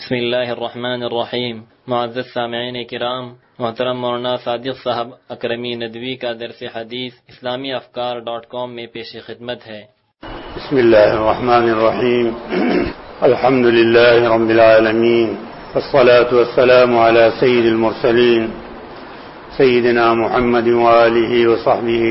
بسم اللہ الرحمن الرحیم۔ معزز سامعین کرام، محترم مولانا صادق صاحب اکرمی ندوی کا درس حدیث اسلامی افکار.com میں پیش خدمت ہے۔ بسم اللہ الرحمن الرحیم، الحمد للہ رب العالمین، والصلاة والسلام على سید المرسلین سیدنا محمد وآلہ وصحبہ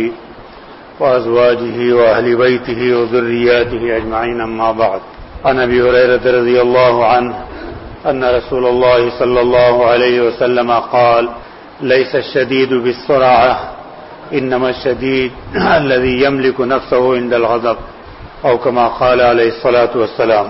وازواجہ واہل بیتہ وذریاتہ اجمعین، اما بعد۔ عن ابی ہریرہ رضی اللہ عنہ ان رسول اللہ صلی اللہ علیہ وسلم قال: ليس الشديد بالسرعة انما الشديد الذي يملك نفسه عند الغضب، او كما قال عليه الصلاة والسلام۔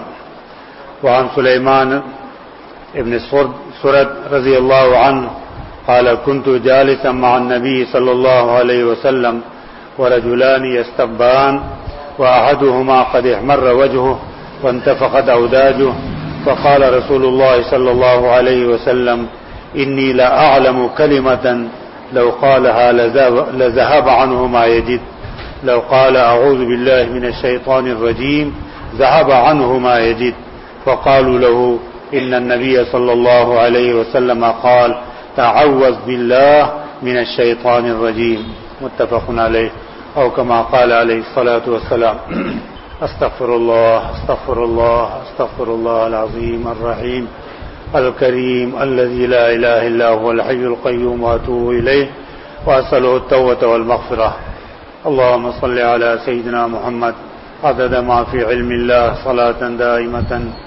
وعن سليمان ابن سرد رضی اللہ عنہ قال: كنت جالسا مع النبي صلى الله عليه وسلم ورجلان يستبان واحدهما قد احمر وجهه وانتفخت اوداجه، فقال رسول الله صلى الله عليه وسلم: إني لا أعلم كلمة لو قالها لذهب عنه ما يجد، لو قال أعوذ بالله من الشيطان الرجيم ذهب عنه ما يجد، فقالوا له: إن النبي صلى الله عليه وسلم قال: تعوذ بالله من الشيطان الرجيم، متفق عليه، أو كما قال عليه الصلاة والسلام۔ استغفر الله استغفر الله استغفر الله العظيم الرحيم الكريم الذي لا إله إلا هو الحي القيوم، وأتوب إليه وأسأله التوبة والمغفرة۔ اللهم صل على سيدنا محمد عدد ما في علم الله صلاة دائمة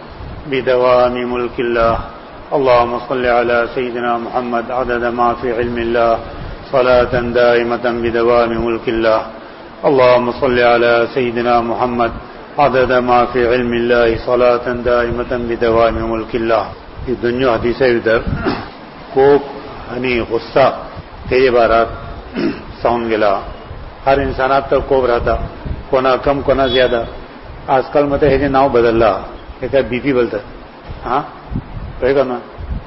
بدوام ملك الله۔ اللهم صل على سيدنا محمد عدد ما في علم الله صلاة دائمة بدوام ملك الله۔ اللهم صل على سيدنا محمد عدد ما في علم الله صلاة دائمة بدوام ملك الله۔ یہ دنیا حدیث ہے ادھر کوپ یعنی غصہ کئی بارات سون گلا ہر انسانات تک کوپ رہتا، کونا کم کونا زیادہ۔ آج کل مطلب ہے ناؤ بدل رہا ہے، بی پی بولتا ہاں کوئی کرنا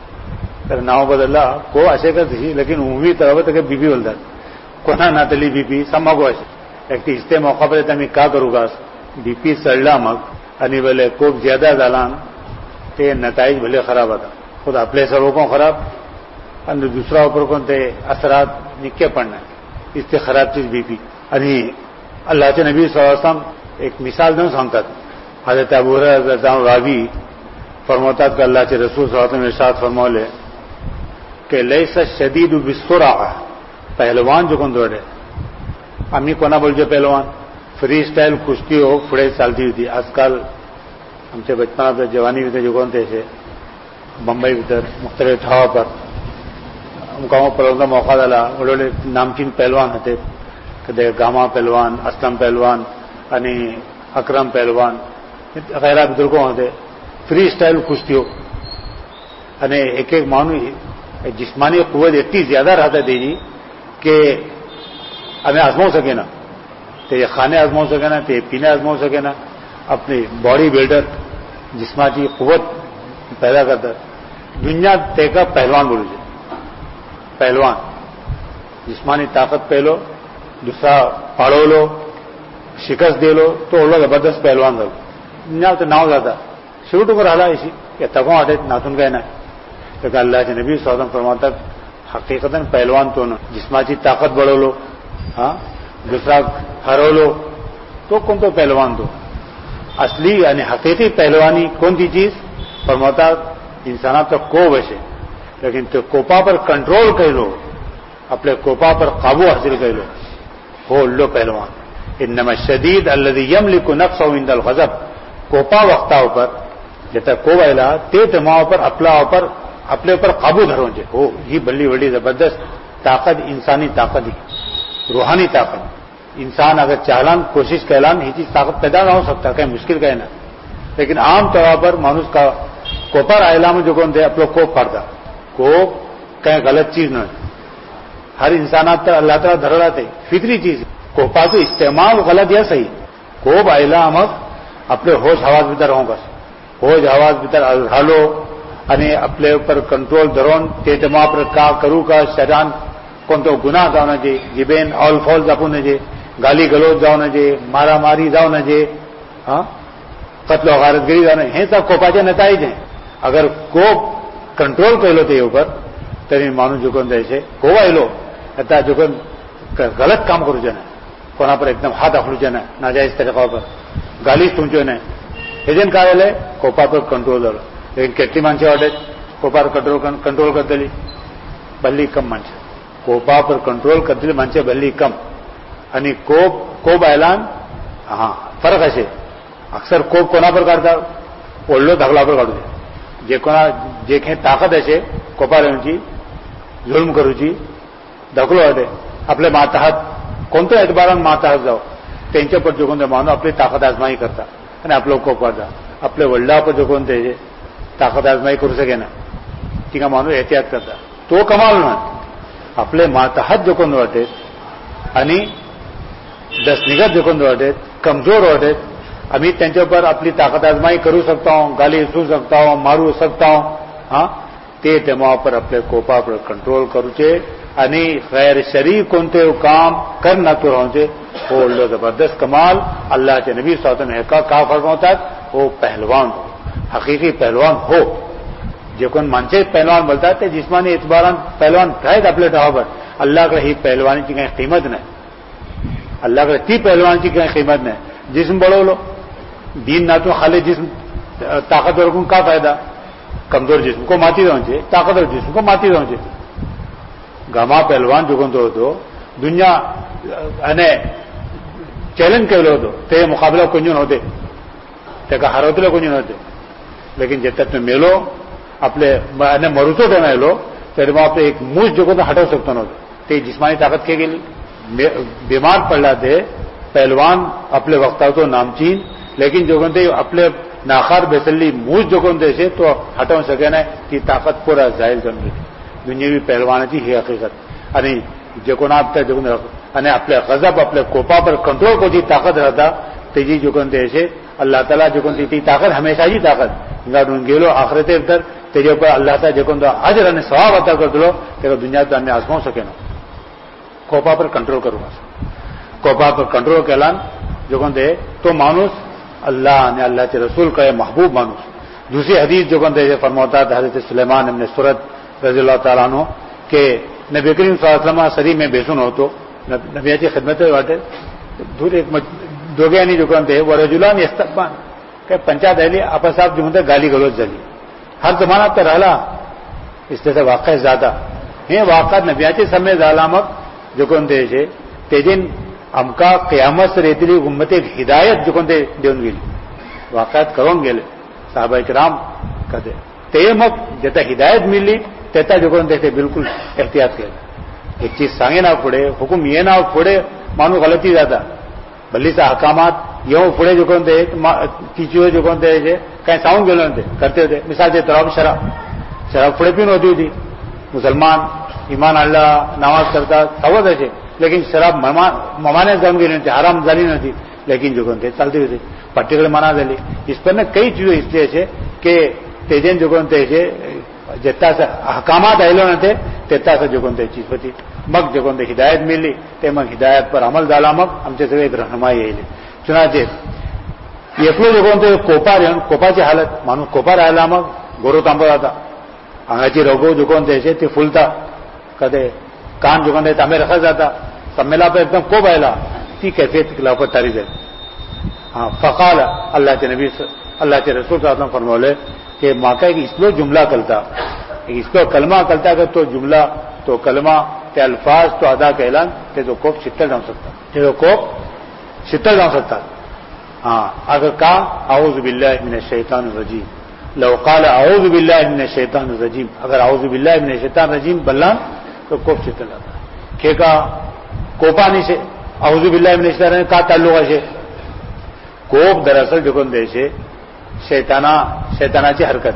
ناؤ بدل رہا کو ایسے کرتی لیکن عمومی طرح تک بی پی بولتا کونا نہ تلی بی پی سما کو ایسے ایک استے موقع پر میں کیا کروں گا بی پی سڑلا مگ انی بولے کوپ زیادہ دالان تے نتائج بھلے خراب آتا، خود اپنے سبوں کو خراب اور دوسرا اوپر کو تے اثرات نکے پڑنا ہے، اس سے خراب چیز بی پی۔ انی اللہ کے نبی صلی اللہ علیہ وسلم ایک مثال دوں سامتا تھا، حضرت ابو ہریرہ راوی فرماتا کہ اللہ کے رسول صلی اللہ علیہ وسلم ارشاد فرمولے کہ لیس الشدید بالسرعہ، پہلوان جو کون دوڑے امی کونا بول جو پہلوان فری اسٹائل کشتی ہو پھڑے چلتی ہوئی تھی۔ آج کل ہم سے بچپنا تھا جوانی بھی تھے جو کون تھے ایسے بمبئی بھیتر مختلف ٹھاؤ پر مقاموں پر موقع ڈالا، بڑے بڑے نامچین پہلوان ہوتے، کدے گاما پہلوان، اسلم پہلوان، یعنی اکرم پہلوان غیرہ بزرگوں ہوتے فری اسٹائل کشتی ہو، یعنی ایک ایک مانو جسمانی قوت اتنی زیادہ رہتا تھی جی کہ ہمیں آزماؤ سکے نا، تو یہ کھانے آزماؤ سکے نا، تو یہ پینے آزماؤ سکے نا، اپنی باڈی بلڈر جسمانی قوت پیدا کرتا دنیا تے کا پہلوان بولو جی، پہلوان جسمانی طاقت پہلو، دوسرا پاڑو لو، شکست دے لو تو وہ لوگ زبردست پہلوان لوگ دنیا تو ناؤ زیادہ شروع کر حالا اسی کہ تکوں ہٹے ناتن کہنا ہے، لیکن اللہ کے نبی صلی اللہ علیہ وسلم فرماتا حقیقتاً پہلوان تو نا جسمانی طاقت بڑھو لو، ہاں دوسرا ہرو لو تو کون تو پہلوان دو اصلی یعنی حقیقی پہلوانی کون سی چیز فرماتا انسانات تو کو ویسے، لیکن تو کوپا پر کنٹرول کر لو، اپنے کوپا پر قابو حاصل کر لو، ہو لو پہلوان۔ انما الشدید الذی یملک نفسہ عند الغضب، کوپا وقتا اوپر جتا کو ویلا تے تماؤ پر اپنے اوپر قابو دھرو جے ہو، یہ بلی بڑی زبردست طاقت انسانی طاقت ہی روحانی طاقت۔ انسان اگر چالان کوشش کہلان یہ چیز طاقت پیدا نہ ہو سکتا، کہیں مشکل کہیں نہ، لیکن عام طور پر مانوس کا کوپر آئلہ میں جو کون تھے اپنے کوپ پڑتا کوپ کہیں غلط چیز نہ ہے، ہر انسانات تر اللہ تعالیٰ دھر رہا تھے فطری چیز کوپا تو استعمال غلط یا صحیح کوپ آئلہ ہم اپنے ہوش حواس بھیتر ہوں گا، ہوش حواس بھیتر ڈھالو یعنی اپنے اوپر کنٹرول دھرون تیتما پر کا کرو کا شران کون تو گناہ جاؤ نہ جے جبین آل فال جاپو نہ جے گالی گلوچ جاؤ نہ جے مارا ماری جاؤ نہ جے ہاں قتل و غارت گری جاؤ نہ ہیں سب کوپا کے نتائج ہیں، अगर कोप कंट्रोल केलो ते ऊपर तरी माणूस जो कोण द्यायचे कोवायलो आता जो कोण गलत काम करूचे नाही, कोणा पर एकदम हात आखलूचे नाही, नाजायज तरीका पर गालीच तुमचे नाही, हेजेन काय जालें कोपा पर कंट्रोल जालो. लेकिन केटली माणसे वाटेत कोपार कंट्रोल करतली बल्ली कम माणसे, कोपा पर कंट्रोल करतली माणसे बल्ली कम. आणि कोप आयलान हां फरक असे अक्सर कोप कोणा पर काढता ओढलो धाकला पर काढू दे, जे काही ताकद असे कोपार येऊची जुलम करूची धकलो वाटे आपले माताहात कोणत्या एतबारान माताहात जाव त्यांच्या पर जोगून मानू आपली ताकद आजमाई करता आणि आपलो कोप करता. आपले वडला पर जोगून ते ताकद आजमाई करू सके ना तिका मानू एहतियात करता. तो कमाल ना आपले माताहात जोकोन वाटेत आणि दसनिगत जोकोन वाटेत कमजोर वाटेत आम्ही त्यांच्यावर आपली ताकद आजमाई करू सकता हूं, गाली सू सकता हूं, मारू सकता हूं. हां ते तेव्हा पर आपले कोपा पर कंट्रोल करूचे आणि गैर शरी कोणते काम कर ना तो राहूचे. हो लो जबरदस्त कमाल अल्लाहचे नबी सल्लल्लाहु अलैहि वसल्लम का फरमावतात हो पहलवान हो, हकीकी पहलवान हो. जे कोण माणसे पहलवान बोलतात ते जिस्मानी एतबारान पहलवान आहेत आपल्या ठिकाणावर. अल्लाहकडे ही पहलवानीची काही किंमत नाही, अल्लाहकडे ती पहलवानीची काही किंमत नाही. जिस्म बळवलो दीन ना तो खाली जिस्म ताकतवर को का फायदा, कमजोर जिस्म को माती जाऊचे, ताकतवर जिस्म को माती जाऊचे. गामा पहलवान जो कोणतो होतो दुनिया आणि चॅलेंज केलं होतं ते मुकाबला कोणी नव्हते, त्याका हरवतले कोणी नव्हते. लेकिन जेतात मेलो आपले मरूचो ते मेलो तरी मग आपले एक मूस जो कोणतं हटवू शकतो नव्हतं. ते जिस्मानी ताकद के गेली, बीमार पडला ते पहलवान आपले वक्तावतो नामचीन, लेकिन जो कोणते आपले नाखार बेसल्ली मूस जो कोणते तो हटवू सके नाही. ती ताकद पुरा जाहीर जाऊन गेली. दुनियावी पहलवानाची ही हकीकत. आणि जे कोण आपल्या जो आणि आपल्या गजब आपल्या कोपा पर कंट्रोल कोची ताकद राहता तेजी जो कोणते अल्लाह ताला जो कोणती ती ताकद हमेशाची ताकद गाडून गेलो आखरेते तर तेजे ऊपर अल्लाह ताला जे कोणतो अजर आणि सवाब अता करतलो तेका दुनियात आम्ही आजमावू सकेना. कोपा पर कंट्रोल करू कोपा पर कंट्रोल केला जो कोणते तो माणूस अल्लाह आणि अल्लाहचे रसूल कळे महबूब माणूस. दूसरी हदीस जो कोणते फरमावतात हजरत सुलेमान इब्न सुरत रज़ियल्लाहु ताला अन्हु के नबी करीम सल्लल्लाहु अलैहि वसल्लम सरी में बेसून होतो नबियाची खिदमत वाटे दूर एक दोघांनी जो कोणते वरजुलान यस्तबान काय पंचायत आली आपसात जो म्हणते गाली गलोच झाली. हर जमानात तर राहिला इसल्याचा वाक़ा जादा हे वाक़ात नबियाचे समय झाला. मग जो कोणते तेजेन आमका क़यामत रेतली उम्मत एक हिदायत जो कोणते देऊन गेली वाक़ात करून गेले साहबा किराम कदे ते मग जेता हिदायत मिळली त्याचा जो कोणते ते बिलकुल एहतियात केलं. एक चीज सांगे ना पुढे हुकुम ये ना पुढे माणूस गलती जाता भल्लीचा हकामात येऊ पुढे जो कोणते तिची जो कोणते काही सांगून गेलो नव्हते करते होते. मिसालचे तराब शराब पुढे पिऊन होती होती. मुसलमान इमान आणला नमाज करतात सावध असे, लेकिन शराब ममाने जाऊन गेली नव्हती, हराम झाली नव्हती, लेकिन जो कोणते चालते होते पट्टीकडे मना झाली. इस पर कई चीजों इसलिए છે કે तेजेन जो कोणते जेता हकामात आयलो नव्हते तेता जो कोणते चीज होती. मग जो कोणते हिदायत मिळली ते मग हिदायत पर अमल झाला. मग आमचे सगळे एक रहनुमाई येईल. चुनाचे एकलो जो कोणते कोपार येऊन कोपाची हालत माणूस कोपार राहिला मग गोरो तांबो जाता, अंगाची रगो जो कोणते ते फुलता, कदे कान जो कोणते तांबे रखत जाता, सम्मेला पर एकदम कोप आयला ती कैफियत खिलाफत तारी जाईल. हाँ फ़क़ाल अल्लाह के नबी अल्लाह के रसूल सल्लल्लाहु अलैहि वसल्लम फरमावले कि माका एक इसलो जुमला कलता इसलो कलमा कलता कि तो जुमला तो कलमा ते अल्फाज तो अदा केला ते जो कोप शीतल जाऊ शकता, ते जो कोप शीतल जाऊ शकतात. हाँ अगर का आऊज़ु बिल्लाहि मिनश शैतानिर रजीम लव क़ाल आऊज़ु बिल्लाहि मिनश शैतानिर रजीम अगर आऊज़ु बिल्लाहि मिनश शैतानिर रजीम बल्ला तो कोप शीतल जाता. के का कोपानी से आऊज़ु बिल्लाहि मिनश शैतानिर का ताल्लुक है. कोप दरअसल जो कोण द्यायचे शैतानाची हरकत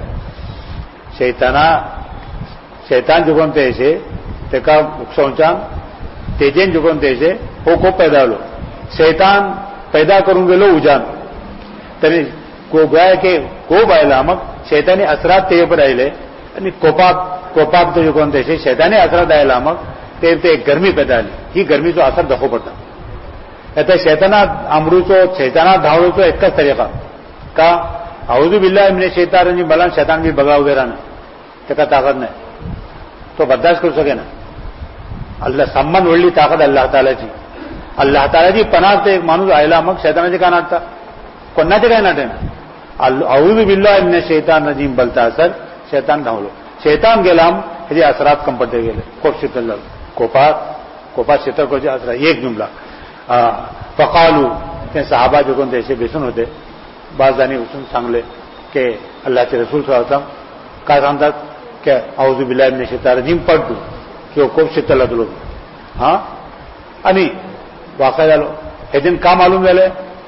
शैतान जो कोण द्यायचे ते का उकसावच्यान तेजेन जो कोण द्यायचे हो कोप पैदा झालो. शैतान पैदा करून गेलो उजान तरी गोया के कोप आयला मग शैतानी असरात ते पर आयले आणि कोपाक जो कोण द्यायचे शैतानी असरात आयला मग ते गरमी पैदा झाली. ही गरमीचो असर दाखव पडता. आता शैतानात अमरूचो शैतानात धावळूचो एकच तरीका का اعوذ باللہ من الشیطان الرجیم بلان شیطان بھی بگا وغیرہ نا تکا طاقت نہیں تو برداشت کر سکے نا. اللہ سمن ولی طاقت اللہ تعالیची. اللہ تعالیची पणाते एक माणूस आयला मग शैतानाचे का नाटता कोणाचे काय नाटे ना. अऊज बिल्लाह मिन शैतान रजीम बोलता असेल शैतान धावलो शैतान गेला ह्याचे असरात कम पडते गेले खूप शीतल झालं कोपात शीतल कोचे असरा एक जुमला फकालू ते सहाबा जो कोण त्याचे बेसून होते बाजानी उसून सांगले की अल्लाहचे रसूल सल्लल्लाहु अलैहि वसल्लम काय सांगतात की अऊज बिल्लाह मिन शैतान रजीम पडतो किंवा खूप शीतल लागलो हा आणि वाका झालो हे दिन का मालूम झाले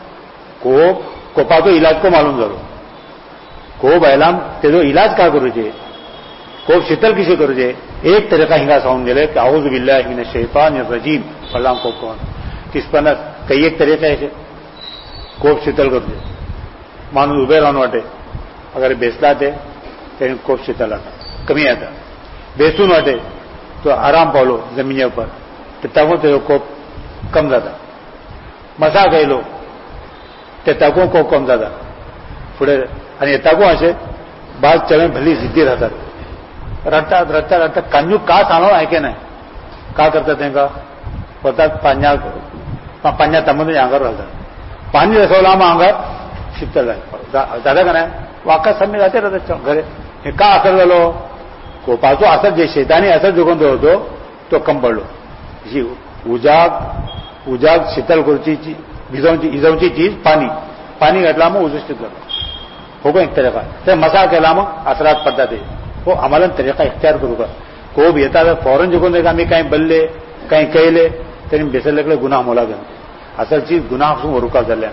कोपाचो इलाज को मालूम झालो कोप आयलाम तेजो इलाज का करूचे कोप शीतल किसे करूचे एक तरीका हिंगा सांगून गेले की अऊज बिल्लाह मिन शैतान रजीम पडलाम कोप कोण किसपन काही एक तरीका आहे कोप शीतल करूचे माणूस उभे राहून वाटे अगर बेसला ते त्याने कोप शीतल आता कमी आता बेसून वाटे तो आराम पावलो जमिनीवर पर तर त्यामुळे तो कोप कम जाता मसा गेलो ते ताकू कोप कम जाता पुढे आणि ताकू असे बाज चढे भली जिद्दी राहतात रडतात रडतात रडतात कांजू का सांगो ऐके नाही का करतात त्यांना होतात पाण्या तांबून अंगावर घालतात पाणी रसवला मग अंगात शीतल दादा का नाही वाका सामने जाते राहतात घरे हे का असर झालो कोपाचो असर जे शेतानी असर जुगून होतो तो कम पडलो जी उजाग शीतल करूची इजवची चीज पाणी घातला मग उजू शीतल हो एक तरीका ते मसा केला मग असरात पडतात ते हो आम्हाला तरीका इख्तियार करू का कोप येतात फौरन जुगून दे आम्ही काही बल्ले काही कैले तरी बेसरले गुन्हा मोला घेऊन असल चीज गुनाह से रुका चले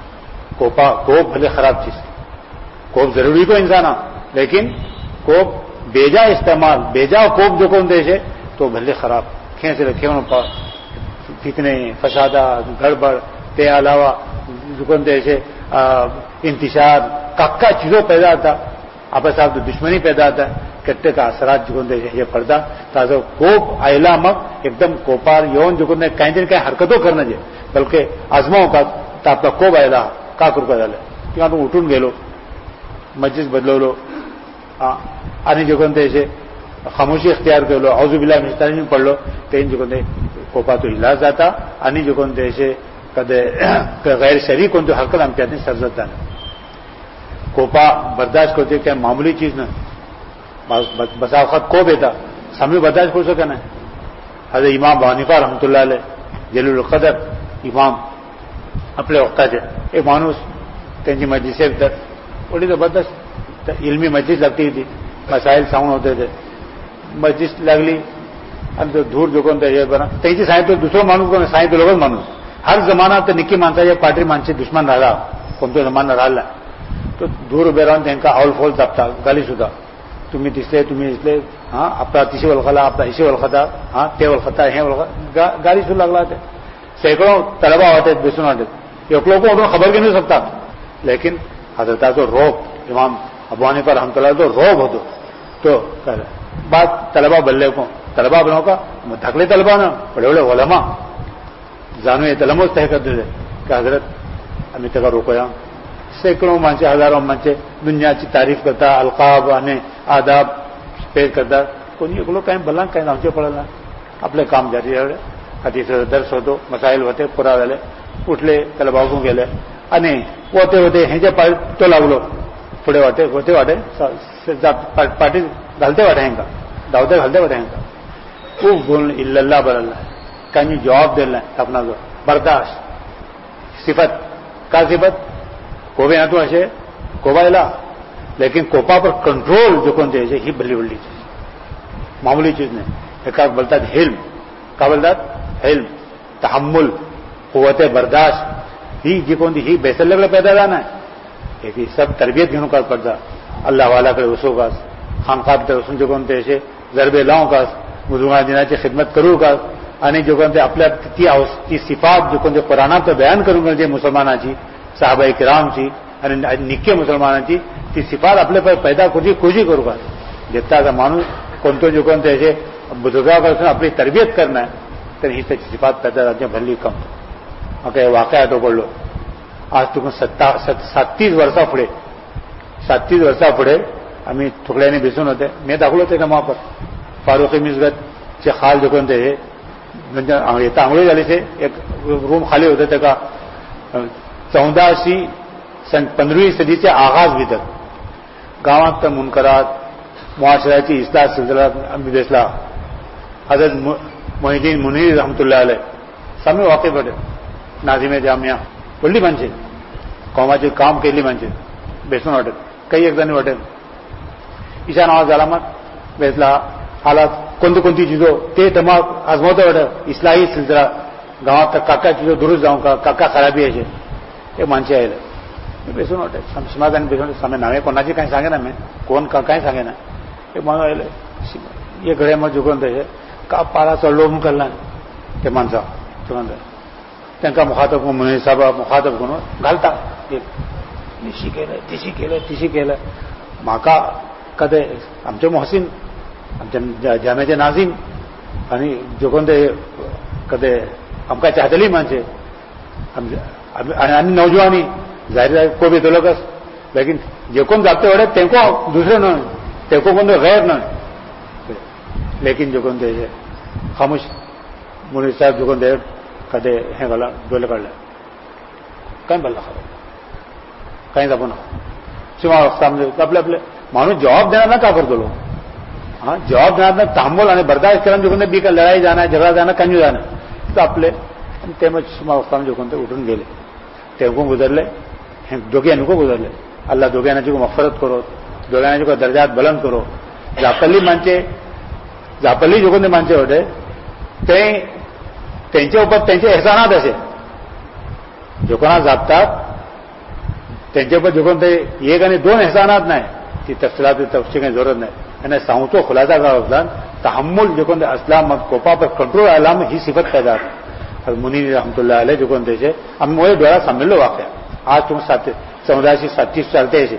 कोप भले खराब चीज कोप जरूरी को इंसान लेकिन कोप बेजा इस्तेमाल बेजा कोप जो कौन देश है तो भले खराब खेच रखे फितने फसादा गड़बड़ ते अलावा जो कौन देश है इंतशार कक्का चीजों पैदा होता आपस आप दुश्मनी पैदा होता कट्टे का असरात जुकून देश हे पडदा ताजो कोप आयला मग एकदम कोपार येऊन जुकून काहीतरी काही हरकतो करणं जे बलके आजमाव का तर आपला कोप आयला का करू का झालं किंवा आपण उठून गेलो मस्जिद बदलवलो आणि जुकून देश खामोशी इख्तियार केलो औजु बिल्लाह मिन शैतान रजीम पडलो ते जुकून दे कोपातो इलाज जाता आणि जुकून देश कदे गैर शरी कोणती हरकत आमच्या हाती सर्जत जाणे कोपा बर्दाश्त करते क्या मामूली चीज ना बसा वक्त कोप येता सामने बर्दाश्त करू शके नाही हजरत इमाम अबू हनीफा रहमतुल्लाह अलैह जलील कदर इमाम आपल्या वक्ताचे एक माणूस त्यांची मस्जिद तर थोडी जबरदस्त इल्मी मस्जिद लागती थी मसाइल सांगून होते ते मस्जिद लागली आणि तो धूर जोकोन त्यांची सांगितलं दुसरं माणूस कोण सांगितलं माणूस हर जमाना तर निक्की माणसाच्या पाठी माणसे दुश्मन राहिला कोणतो जमाना राहिला तो धूर उभे राहून त्यांना आवलफोल दाबता गाली सुद्धा तुम्ही दिसले हा आपला तिशी वलखाला आपला हिशी वलखता हा ते वलखता हे वलखा गाली सुद्धा लागला ते सैकड़ों तलबा होते बेसून वाटत एक लोग उठून खबर घेऊ शकतात लेकिन हजरताचो रोब इमाम अबू हनीफा रहमतुल्लाह तो रोब होतो तो बात तलबा बल्ले को तलबा बनाओ का धकले तलबा ना बड़े बड़े ओलमा जानो ये तलमोच तय करते थे कि हजरत आम्ही त्याला रोकूया सैकड़ों माणसे हजारों माणसे दुनियाची तारीफ करता अलकाब आणि आदाब पेश करता कोणी एक लोक काही भला काही आमचे पडला आपले काम जारी झाले हदीसचा दर्श होतो मसाईल होते पुरा झाले उठले त्याला बागून गेले आणि होते ह्याच्या पाय तो लागलो पुढे वाटे पाठी घालते वाटे हेंका धावते घालते वाटे हेंका खूप बोलून इल्लल्लाह बरल्ला काही जवाब दिला अपना जो बर्दाश्त सिफत का सिफत कोबे ना तू असे कोबायला लेकिन कोपा पर कंट्रोल जो कोणते ही भली बल्ली चीज मामूली चीज नाही एका बोलतात हिल्म का बोलतात हिल्म तहम्मुल कुव्वत बर्दाश्त ही जी कोणती ही बेसरलेकडे पैदा झाला आहे ही सब तरबियत घेऊन का पडता अल्लाह वालाकडे वसू कास खामखाब वसून जो कोणते असे जरबे लावू कास बुजुर्गा दिनाची खिदमत करू कास आणि जो कोणते आपल्या ती सिफात जो कोणते कुराणात बयान करून जे मुसलमानाची साहबाई किरामची आणि निक्के मुसलमानाची ती सिफात आपल्या पैदा कोजी करू का जितना माणूस कोणतो जो कोणते असे बुजुर्गापासून आपली तरबियत करणं तर ही त्याची सिफात पैदा झाली भल्ली कम मग वाक्य आठो पडलो आज तुमून 37 वर्षा पुढे 37 वर्सां फुडें आमी थुकड्यांनी बेसून होते. मी दाखवलं तेका मापर फारुकी मिसगत चे खाल देखून ते म्हणजे आंघोळी झालीचे एक रूम खाली होते तेका 15वी सदीचे आगाज भितर गांवांत मुनकरात मुआशराची इस्लाह सिलसिला आमी बेसला. हजरत मोहिद्दीन मुनीर रहमतुल्लाह अलैह सामने वाकई पडे नाजिमे जामिया व्हडली माणसे कौमाचे काम केली माणसे बेसून वाटत काही एक जणी वाटेल ईशा नावाज झाला मग बेसला हालात कोणती चिजो ते तमाम आजमावता वाटत इस्लाही सिलसिला गावात काका चिजो दुरुस्त जाऊं काका खराबी असे हे माणसे आयले बेसून वाटत समाजाने बेसून सामे नावे कोणाची काही सांगे ना मी कोण काय सांगे ना हे म्हणून आयले हे घड्यामध्ये झुकून तसे का पारा चढलो म्हणून कळला ते माणसा तांकां मुखातब मुनीर साहेब मुखातब करून घालता निशी केलं म्हाका कदे आमचे मोहसीन आमच्या जाम्याचे नाजीम आनी जोकोन ते कदे आमकां चाहतली माणसे आनी नौजवानी जाहीर खूब येतलो कस लेकिन जे कोण जागते वडे तेंको दुसरे न्हय तेंको कोण गैर न्हय लेकिन जोकोन ते खामोश मुनीर साहेब जोकोन ते कदे हें घाला डोले काडले कांय भरला खबर कांय जावं ना शिमा आपले आपले माणूस जवाब देना ना का करतलो हाँ जवाब देना तांबोल आणि बर्दाश्त करून जोकोन ते बीक लढाई जाना झगडा जाना कंजू जाना तो आपले तेमच शिमा अवस्था में जोकोन ते उठून गेले तेंको गुजरले दोघ्यांनी को गुजरले अल्लाह दोघ्यांची को मफरत करो दोघ्यांची को दर्जात बुलंद करो जापल्ली जोकोन ते माणसे होते त्यांच्या उपर त्यांचे एहसानात असे जो कोणा जापतात त्यांच्या उपर जोकोन ते एक आणि दोन एहसानात नाही ती तफसिलात तफसील काही जरूरत नाही आणि सांगतो खुलासा करावा तहम्मुल जोकोन ते असलाम कोपा पर कंट्रोल आलाम ही सिफत पैदा मुनीर रहमतुल्लाह अलैह जोकोन ते आम्ही मोळे डोळा सांभिल्लो वाक्य आज तुम 1737 चालते असे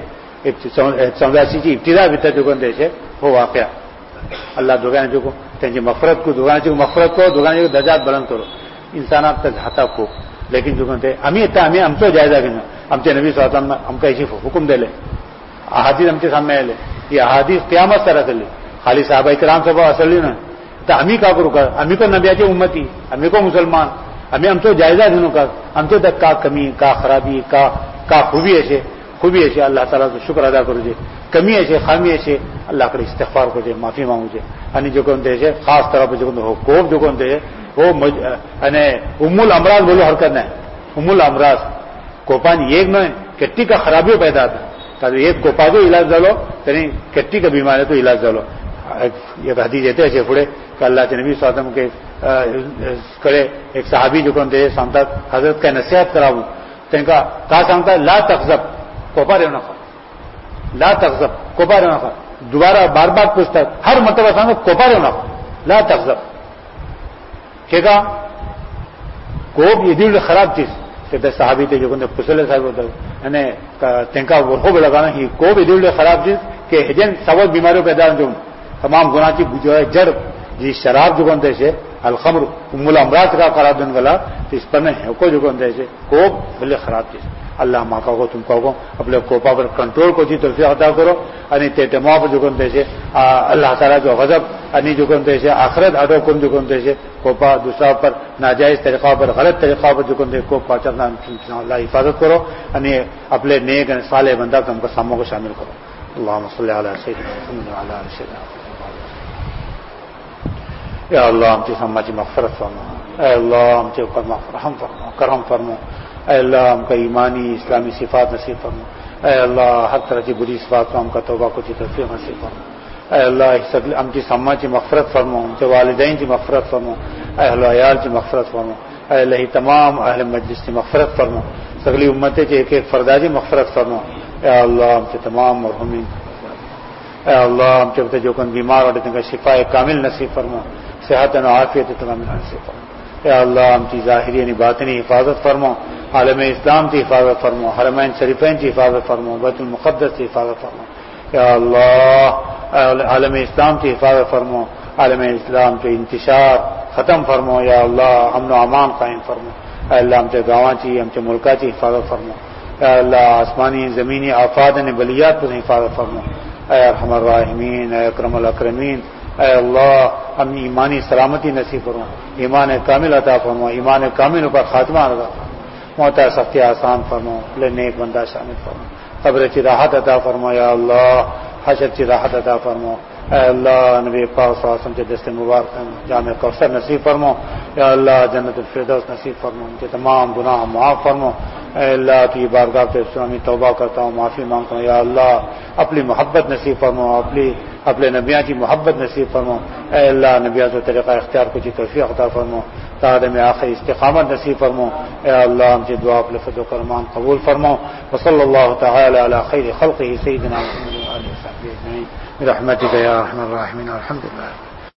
17 ची इब्तिदा भितर जोकोन ते हो वाक्य अल्लाह दोघांनी जो त्यांची मफरत को दोघांची मफरत को दोघांची दर्जात बुलंद करो इंसानात तर जाता खूप लेकिन जो म्हणते आम्ही आमचो जायजा घेणं आमचे नबी स्वतःना आमकां अशी हुकूम दिले अहादीस आमचे सामने आले ही अहादीस क़यामत सर असली खाली साहबा इकराम सभा असली ना तर आम्ही का करू का आम्ही को नबियाची उम्मती आम्ही को मुसलमान आम्ही आमचो जायजा घेणं का आमचो तर का कमी का खराबी का खूबी असे अल्लाह ताला तो शुक्र अदा करूचे कमी असे खामी असे अल्लाह कडे इस्तिगफार करचे माफी मागूचे आणि जो कोण ते खास तौर पर जो हो कोप जो कोण ते हो અને उम्मुल अमराज बोलो हरकत नाही उम्मुल अमराज कोपान एक नाही केट्टी का खराबी पैदा होता कारण एक कोपाचो इलाज झालो तरी केट्टी का बिमारीचो इलाज झालो एक हदीस येते असे पुढे की अल्लाहचे नबी स्वतः के कडे एक सहाबी जो कोण ते सांगतात हजरत काय नसीहत करावं त्यांना का सांगतात ला तखजब कोपा रेव नका ला तखजब कोपा रेव नका दोबारा बार बार पूछतात हर मतलब सांगो कोपा रेव नका ला तखजब के का कोप यदि खराब चीज ते साहबी ते जो पुसले साहेब होतात आणि त्यांना वरखो लगाना ही कोप यदि खराब चीज के हेजन सबब बीमारियों पैदा जो तमाम गुनाची जो है जड़ जी शराब जो कौन से अलखमर उम्मुल अमराज का करार दिन गला तो इस पर को जो कौन से कोप भले खराब चीज अल्लाह माका को तुम कहो अपने कोपा पर कंट्रोल को जी तौफीक अता करो आणि ते तमाम जो कौन से अल्लाह ताला जो गजब आणि जो कौन से आखिरत आडो कौन जो कौन से कोपा दूसरा पर नाजायज तरीका पर गलत तरीका पर जो कौन से कोप पाचना अल्लाह हिफाजत करो आणि अपने नेक और साले बंदा तुमको सामो को शामिल करो अल्लाहुम्मा सल्ली अला सय्यिदिना मुहम्मद व अला आलि सय्यिदिना या अल्लाह हमची सम्माची मगफरत फरमा ऐ अल्लाह हमचे ऊपर रहम फरमा करम फरमा ऐ अल्लाह हमका ईमानी इस्लामी सिफात नसीब फरमा ऐ अल्लाह हर तरह की बुरी सिफात को हमका तौबा को तौफीक नसीब फरमा ऐ अल्लाह हमची सम्माची मगफरत फरमा हमचे वालिदैन की मगफरत फरमा ऐ अल्लाह यार की मगफरत फरमा ऐ अल्लाह तमाम अहले मजलिस की मगफरत फरमा सगली उम्मतें के एक फरदाजी मगफरत फरमा ऐ अल्लाह हमचे तमाम मरहुमीन ऐ अल्लाह हमचे जो कौन बीमार होते तिनका शिफा कामिल नसीब फरमा सेहत और आफियत तमाम नसीब फरमा ऐ अल्लाह हमची ज़ाहिरी यानी बातिनी हिफाजत फरमा आलम इस्लाम की हिफाजत फरमा हरमैन शरीफैन की हिफाजत फरमा बैतुल मुक़द्दस की हिफाजत फरमा या अल्लाह आलम इस्लाम की हिफाजत फरमा आलम इस्लाम के इंतशार ख़त्म फरमा या अल्लाह अमन अमान कायम फरमा अल्लाह हमचे गाँवाची हमचे मुल्काची हिफाजत फरमा یا اللہ آسمانی زمینی آفات نے بلیات پر حفاظت فرما، اے ارحم الراحمین، اے اکرم الاکرمین، اے اللہ ہم ایمانی سلامتی نصیب فرما، ایمان کامل عطا فرما، ایمان کامل پر خاتمہ عطا فرما، موت سختی آسان فرما، لے نیک بندہ شامل فرما، قبر کی راحت عطا فرما، یا اللہ حشر کی راحت عطا فرما، اے اللہ نبی پاک صلی اللہ علیہ وسلم کے دست مبارک جامع کوثر نصیب فرما، یا اللہ جنت الفردوس نصیب فرما، ان کے تمام گناہ معاف فرما، اے اللہ کی بارگاہ کے اسلامی توبہ کرتا ہوں، معافی مانگتا ہوں، یا اللہ اپنی محبت نصیب فرما، اپنے نبیوں کی محبت نصیب فرما، اے اللہ نبیوں سے طریقہ اختیار کو توفیق عطا فرما، تعالی میں آخری استقامت نصیب فرما، اے اللہ ہم سے دعا لفظ و کرمان قبول فرما، وصلی اللہ تعالی علی خیر خلقہ سیدنا محمد وعلی آلہ وصحبہ اجمعین برحمتک یا ارحم الراحمین، الحمد للہ۔